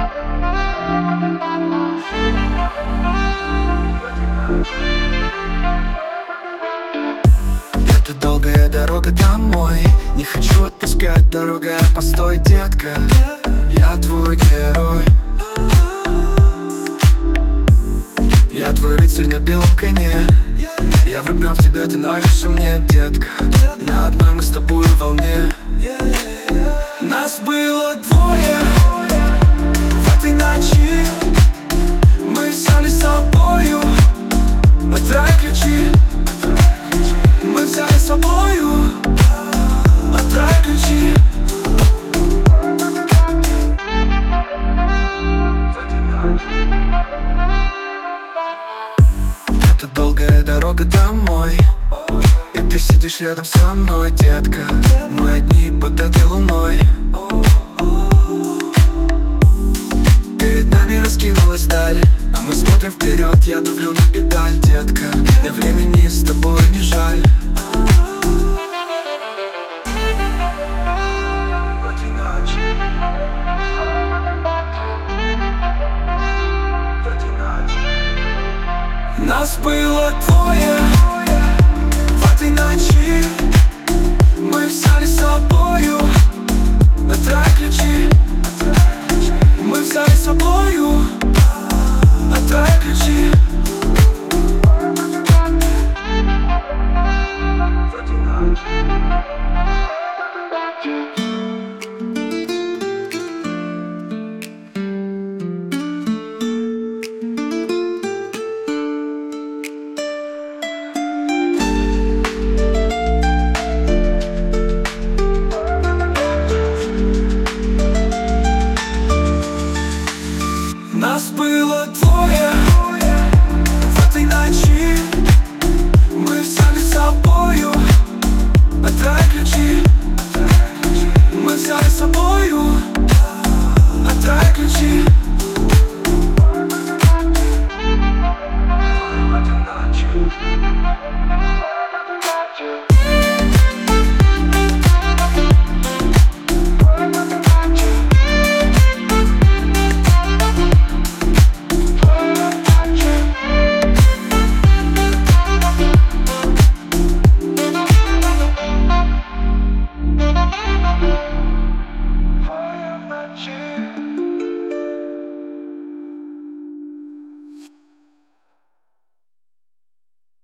Это долгая дорога домой. Не хочу отпускать, дорога, постой, детка. Я твой герой. Я твой рыцарь на белом коне. Я влюблен в тебя, ты нравишься мне, детка. На одной мы с тобой в волне. Нас было двое в этой ночи. Мы взяли с собою отдай ключи. Мы взяли с собою отдай ключи. Это долгая дорога домой, и ты сидишь рядом со мной, детка. Мы одни под этой луной. Перед нами раскинулась даль, а мы смотрим вперед, я давлю на педаль, детка. Мне времени с тобой не жаль. Нас было двое